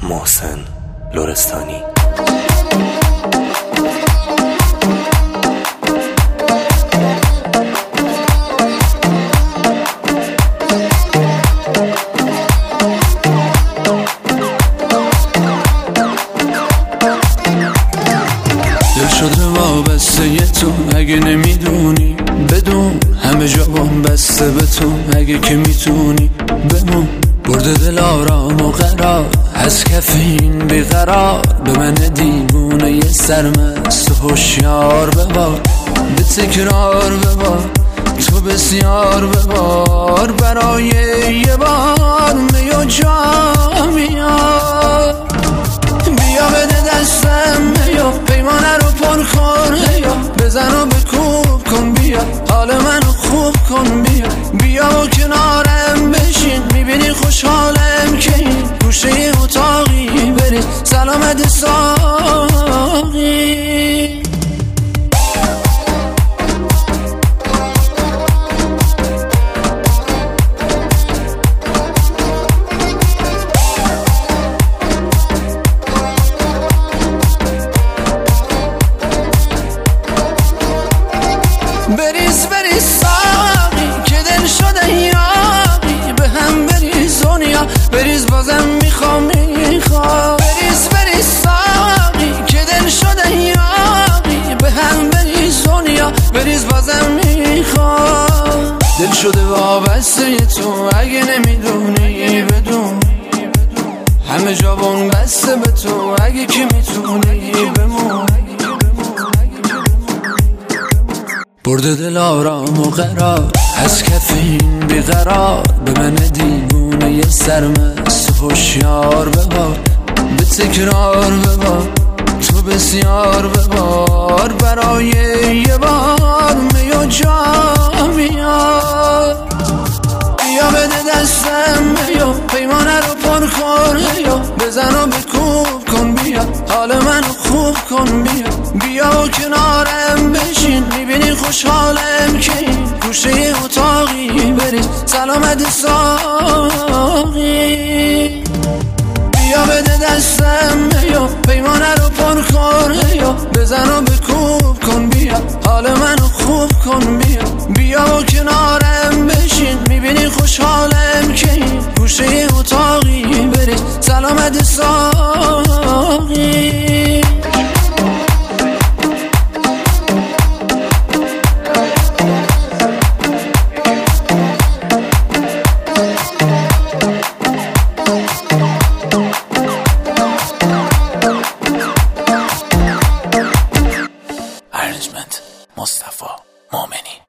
محسن لرستانی. دل شده وابسته تو، اگه نمیدونی بدون همه جا بسته به تو، اگه که میتونی بمون. برده دل آرام و قرار از کف این بیقرار، به من دیوونه یه سرمست و هوشیار ببار، به تکرار ببار تو بسیار ببار، برای یه بار می و جا میار. بیا بده دستم بیا، پیمانه رو پر کن بیا، بزن و بکوب کن بیا، حال منو خوب کن بیا. بیا و کنارم بشین، میبینی خوشحالم که این گوشه اتاقی برید سلامت ساقی. بریز بریز ساقی که دل شده یاقی، به هم بریز دنیا بریز بازم میخوام. بریز بریز ساقی که دل شده یاقی، به هم بریز دنیا بریز بازم میخوام. دل شده وابسته تو، اگه نمیدونی بدون همه جا بسته به تو، اگه که میتونی بمون. برده دل آرام و قرار از کف این بیقرار، به من دیوونه یه سرمست و هوشیار ببار، به تکرار ببار تو بسیار ببار، برای یه بار می و جا میار. بیا بده دستم بیا، پیمانه رو پر کن بیا، بزن و بکوب کن بیا، حال منو خوب کن بیا. بیا و کنارم بشین، میبینی خوشحالم که این گوشه اتاقی برید سلامت ساقی. بیا بده دستم بیا، پیمانه رو پر کن بیا، بزن و بکوب کن بیا، حال منو خوب کن بیا. بیا و کنارم بشین، میبینی خوشحالم که این گوشه اتاقی برید سلامت ساقی. مصطفی مومنی.